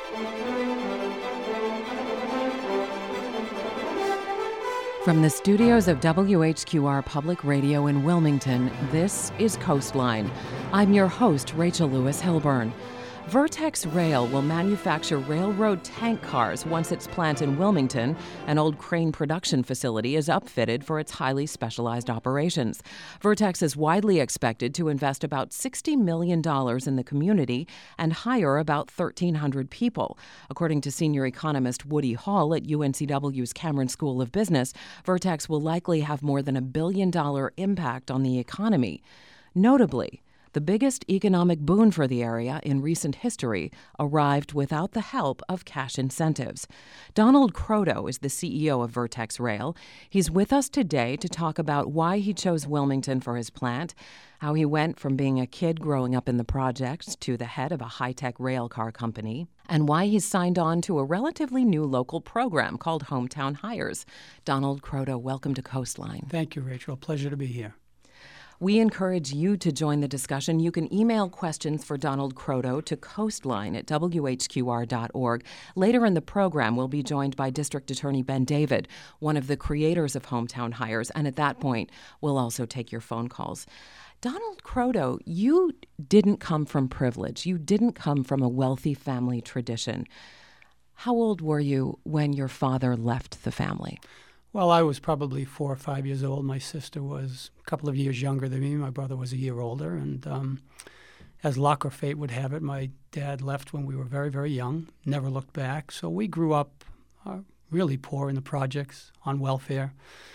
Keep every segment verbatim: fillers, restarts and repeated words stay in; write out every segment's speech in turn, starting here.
From the studios of W H Q R Public Radio in Wilmington, this is Coastline. I'm your host, Rachel Lewis Hilburn. Vertex Rail will manufacture railroad tank cars once its plant in Wilmington, an old crane production facility, is upfitted for its highly specialized operations. Vertex is widely expected to invest about sixty million dollars in the community and hire about thirteen hundred people. According to senior economist Woody Hall at U N C W's Cameron School of Business, Vertex will likely have more than a billion dollar impact on the economy. Notably, the biggest economic boon for the area in recent history arrived without the help of cash incentives. Donald Croteau is the C E O of Vertex Rail. He's with us today to talk about why he chose Wilmington for his plant, how he went from being a kid growing up in the projects to the head of a high-tech rail car company, and why he's signed on to a relatively new local program called Hometown Hires. Donald Croteau, welcome to Coastline. Thank you, Rachel. Pleasure to be here. We encourage you to join the discussion. You can email questions for Donald Croteau to coastline at W H Q R dot org. Later in the program, we'll be joined by District Attorney Ben David, one of the creators of Hometown Hires, and at that point, we'll also take your phone calls. Donald Croteau, you didn't come from privilege. You didn't come from a wealthy family tradition. How old were you when your father left the family? Well, I was probably four or five years old. My sister was a couple of years younger than me. My brother was a year older. And um, as luck or fate would have it, my dad left when we were very, very young, never looked back. So we grew up uh, really poor in the projects, on welfare.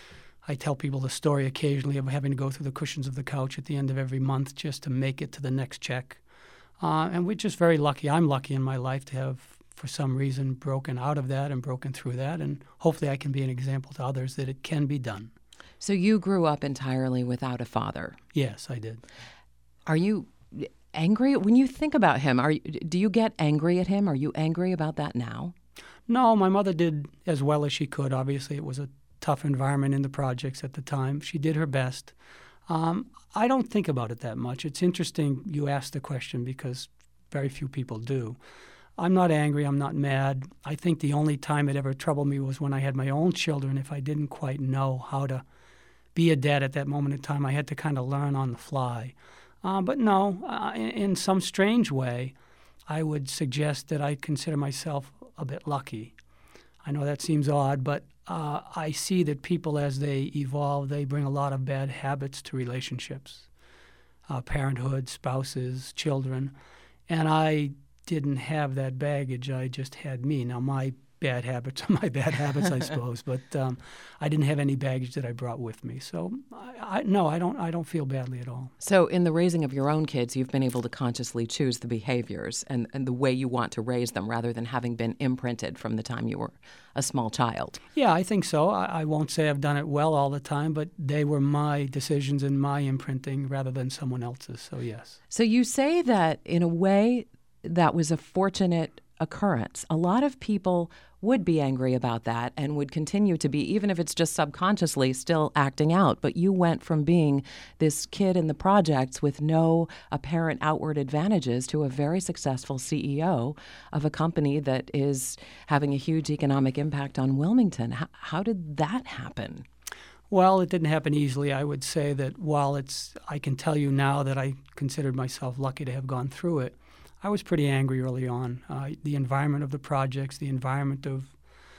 I tell people the story occasionally of having to go through the cushions of the couch at the end of every month just to make it to the next check. Uh, and we're just very lucky. I'm lucky in my life to have, for some reason, broken out of that and broken through that. And hopefully I can be an example to others that it can be done. So you grew up entirely without a father? Yes, I did. Are you angry? When you think about him, are you, do you get angry at him? Are you angry about that now? No, my mother did as well as she could. Obviously, it was a tough environment in the projects at the time. She did her best. Um, I don't think about it that much. It's interesting you asked the question because very few people do. I'm not angry. I'm not mad. I think the only time it ever troubled me was when I had my own children. If I didn't quite know how to be a dad at that moment in time, I had to kind of learn on the fly. Uh, but no, uh, in, in some strange way, I would suggest that I consider myself a bit lucky. I know that seems odd, but uh, I see that people, as they evolve, they bring a lot of bad habits to relationships, uh, parenthood, spouses, children, and I didn't have that baggage. I just had me. Now, my bad habits are my bad habits, I suppose, but um, I didn't have any baggage that I brought with me. So, I, I, no, I don't I don't feel badly at all. So in the raising of your own kids, you've been able to consciously choose the behaviors and, and the way you want to raise them rather than having been imprinted from the time you were a small child. Yeah, I think so. I, I won't say I've done it well all the time, but they were my decisions and my imprinting rather than someone else's, so yes. So you say that in a way that was a fortunate occurrence. A lot of people would be angry about that and would continue to be, even if it's just subconsciously, still acting out. But you went from being this kid in the projects with no apparent outward advantages to a very successful C E O of a company that is having a huge economic impact on Wilmington. How, how did that happen? Well, it didn't happen easily. I would say that while it's, I can tell you now that I considered myself lucky to have gone through it, I was pretty angry early on. Uh, the environment of the projects, the environment of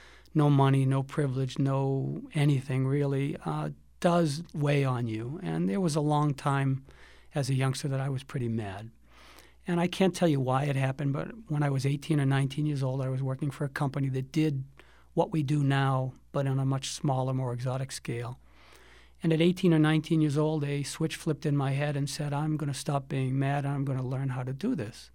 no money, no privilege, no anything really, uh, does weigh on you. And there was a long time as a youngster that I was pretty mad. And I can't tell you why it happened, but when I was eighteen or nineteen years old, I was working for a company that did what we do now, but on a much smaller, more exotic scale. And at eighteen or nineteen years old, a switch flipped in my head and said, I'm going to stop being mad and I'm going to learn how to do this.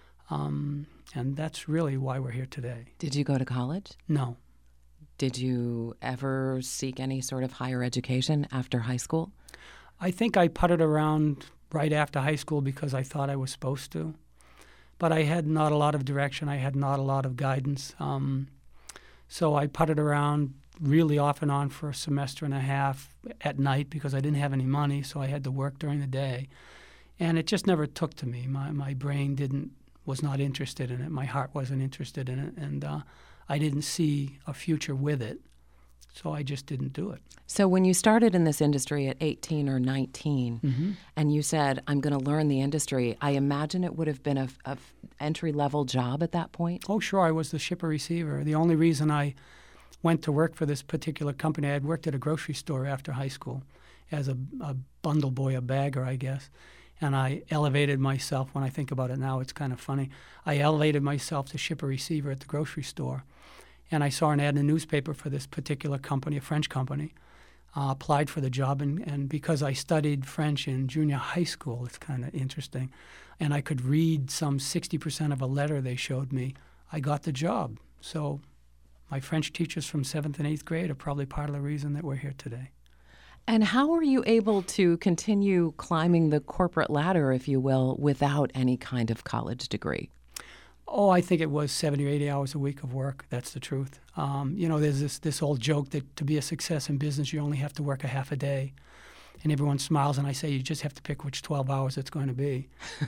Um, and that's really why we're here today. Did you go to college? No. Did you ever seek any sort of higher education after high school? I think I puttered around right after high school because I thought I was supposed to. But I had not a lot of direction. I had not a lot of guidance. Um, so I puttered around really off and on for a semester and a half at night because I didn't have any money, so I had to work during the day. And it just never took to me. My, my brain didn't was not interested in it. My heart wasn't interested in it, and uh, I didn't see a future with it, so I just didn't do it. So when you started in this industry at eighteen or nineteen, Mm-hmm. and you said, I'm going to learn the industry, I imagine it would have been a, a entry-level job at that point? Oh, sure, I was the shipper-receiver. The only reason I went to work for this particular company, I had worked at a grocery store after high school as a, a bundle boy, a bagger, I guess. And I elevated myself. When I think about it now, it's kind of funny. I elevated myself to shipper-receiver at the grocery store. And I saw an ad in the newspaper for this particular company, a French company. Uh, applied for the job, and, and because I studied French in junior high school, it's kind of interesting, and I could read some sixty percent of a letter they showed me, I got the job. So my French teachers from seventh and eighth grade are probably part of the reason that we're here today. And how were you able to continue climbing the corporate ladder, if you will, without any kind of college degree? Oh, I think it was seventy or eighty hours a week of work. That's the truth. Um, you know, there's this, this old joke that to be a success in business, you only have to work a half a day. And everyone smiles, and I say, you just have to pick which twelve hours it's going to be.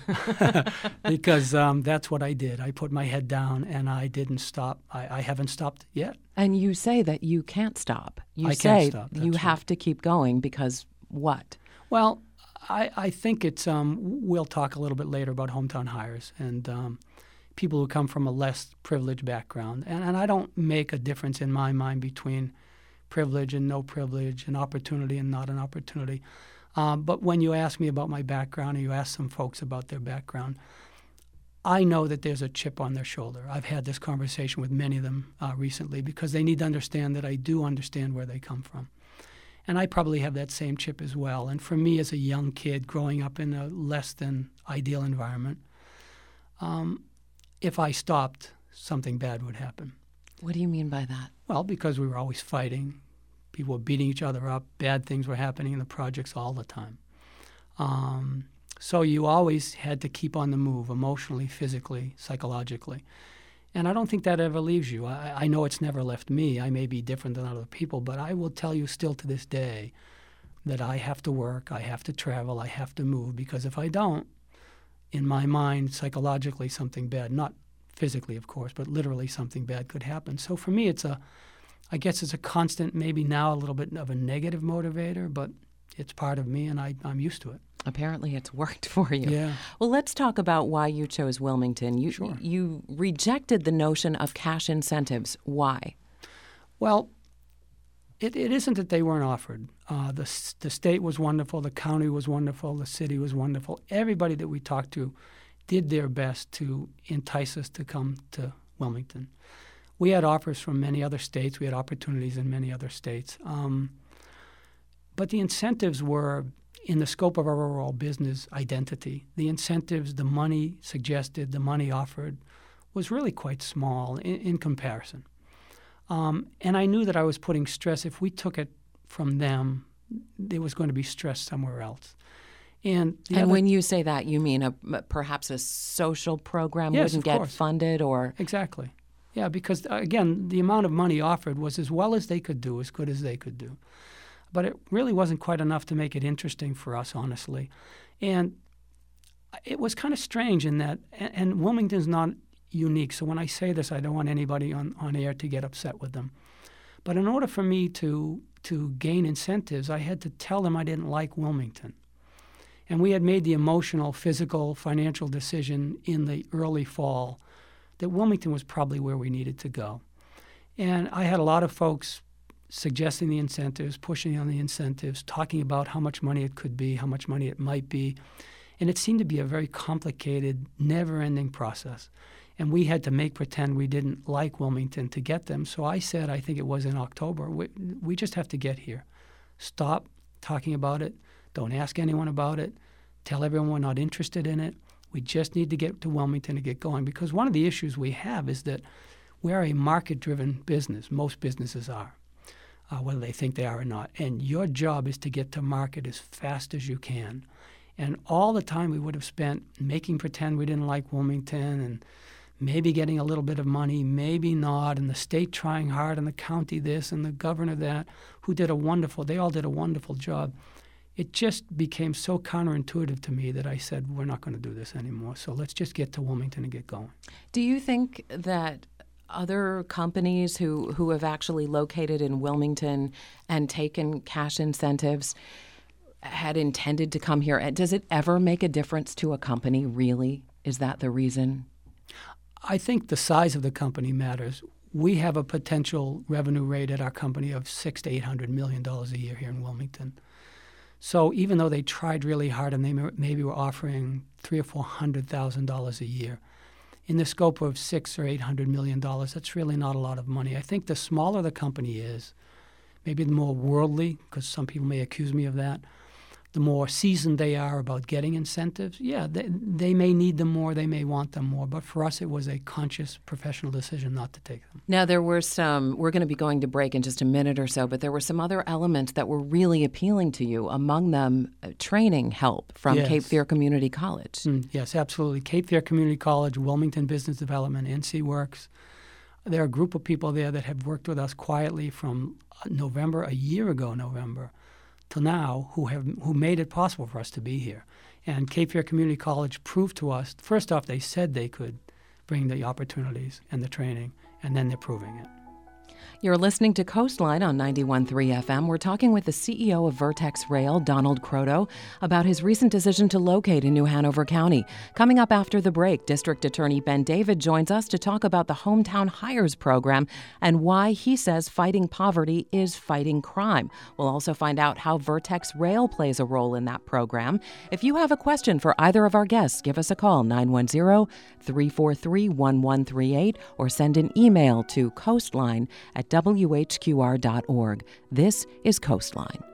Because um, that's what I did. I put my head down, and I didn't stop. I, I haven't stopped yet. And you say that you can't stop. You I say can't stop. you That's have right. to keep going because what? Well, I, I think it's, um, we'll talk a little bit later about hometown hires and um, people who come from a less privileged background. And, and I don't make a difference in my mind between privilege and no privilege, and opportunity and not an opportunity. Um, but when you ask me about my background, or you ask some folks about their background, I know that there's a chip on their shoulder. I've had this conversation with many of them uh, recently because they need to understand that I do understand where they come from. And I probably have that same chip as well. And for me, as a young kid growing up in a less than ideal environment, um, if I stopped, something bad would happen. What do you mean by that? Well, because we were always fighting. People were beating each other up. Bad things were happening in the projects all the time. Um, so you always had to keep on the move emotionally, physically, psychologically. And I don't think that ever leaves you. I, I know it's never left me. I may be different than other people, but I will tell you still to this day that I have to work, I have to travel, I have to move, because if I don't, in my mind, psychologically, something bad, not physically, of course, but literally something bad could happen. So for me, it's a, I guess it's a constant, maybe now a little bit of a negative motivator, but it's part of me, and I, I'm used to it. Apparently it's worked for you. Yeah. Well, let's talk about why you chose Wilmington. You, Sure. you rejected the notion of cash incentives. Why? Well, it, it isn't that they weren't offered. Uh, the, the state was wonderful. The county was wonderful. The city was wonderful. Everybody that we talked to did their best to entice us to come to Wilmington. We had offers from many other states. We had opportunities in many other states. Um, but the incentives were in the scope of our overall business identity. The incentives, the money suggested, the money offered was really quite small in, in comparison. Um, and I knew that I was putting stress. If we took it from them, there was going to be stress somewhere else. And, the And other, when you say that, you mean a, perhaps a social program Yes, wouldn't of get course. funded or... Exactly. Yeah, because, uh, again, the amount of money offered was as well as they could do, as good as they could do. But it really wasn't quite enough to make it interesting for us, honestly. And it was kind of strange in that, and, and Wilmington's not unique, so when I say this, I don't want anybody on, on air to get upset with them. But in order for me to, to gain incentives, I had to tell them I didn't like Wilmington. And we had made the emotional, physical, financial decision in the early fall that Wilmington was probably where we needed to go. And I had a lot of folks suggesting the incentives, pushing on the incentives, talking about how much money it could be, how much money it might be. And it seemed to be a very complicated, never-ending process. And we had to make pretend we didn't like Wilmington to get them. So I said, I think it was in October, we, we just have to get here. Stop talking about it. Don't ask anyone about it. Tell everyone we're not interested in it. We just need to get to Wilmington to get going. Because one of the issues we have is that we're a market-driven business. Most businesses are, uh, whether they think they are or not. And your job is to get to market as fast as you can. And all the time we would have spent making pretend we didn't like Wilmington and maybe getting a little bit of money, maybe not, and the state trying hard and the county this and the governor that, who did a wonderful, they all did a wonderful job. it just became so counterintuitive to me that I said, we're not going to do this anymore. So let's just get to Wilmington and get going. Do you think that other companies who, who have actually located in Wilmington and taken cash incentives had intended to come here? Does it ever make a difference to a company, really? Is that the reason? I think the size of the company matters. We have a potential revenue rate at our company of six to eight hundred million dollars a year here in Wilmington. So even though they tried really hard and they maybe were offering three or four hundred thousand dollars a year, in the scope of six or eight hundred million dollars, that's really not a lot of money. I think the smaller the company is, maybe the more worldly, because some people may accuse me of that, the more seasoned they are about getting incentives, yeah, they, they may need them more, they may want them more. But for us, it was a conscious professional decision not to take them. Now, there were some, we're going to be going to break in just a minute or so, but there were some other elements that were really appealing to you, among them uh, training help from Yes. Cape Fear Community College. Mm, yes, absolutely. Cape Fear Community College, Wilmington Business Development, N C Works. There are a group of people there that have worked with us quietly from November, a year ago November, till now, who have who made it possible for us to be here. And Cape Fear Community College proved to us, first off, they said they could bring the opportunities and the training, and then they're proving it. You're listening to Coastline on ninety-one point three F M. We're talking with the C E O of Vertex Rail, Donald Croteau, about his recent decision to locate in New Hanover County. Coming up after the break, District Attorney Ben David joins us to talk about the Hometown Hires program and why he says fighting poverty is fighting crime. We'll also find out how Vertex Rail plays a role in that program. If you have a question for either of our guests, give us a call, nine one zero, three four three, one one three eight, or send an email to coastline at w h q r dot org. This is Coastline.